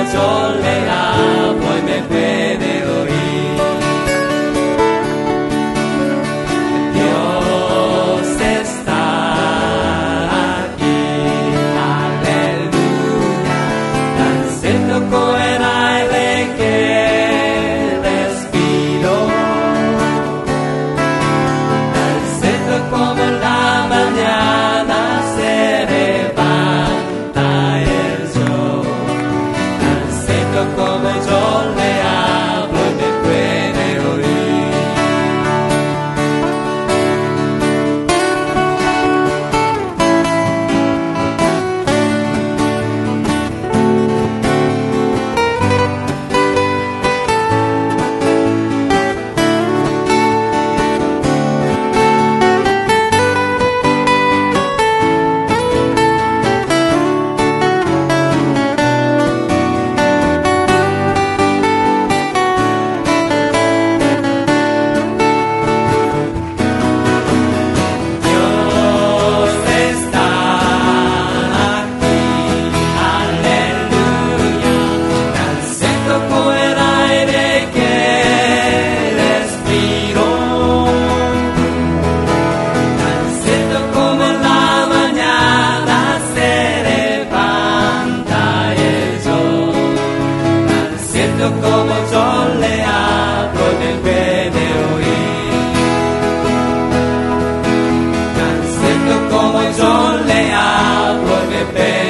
yo le hablo y me puede oír. Dios está aquí, aleluya, tan cierto como el aire que respiro, tan cierto como la mañana se levanta el sol, tan cierto como yo le hablo y me puede oír. Dios está aquí, aleluya, tan cierto como el aire que respiro, tan cierto como en la mañana se levanta el sol, tan cierto como yo le hablo y me puede oír. Tan cierto como yo le hablo y me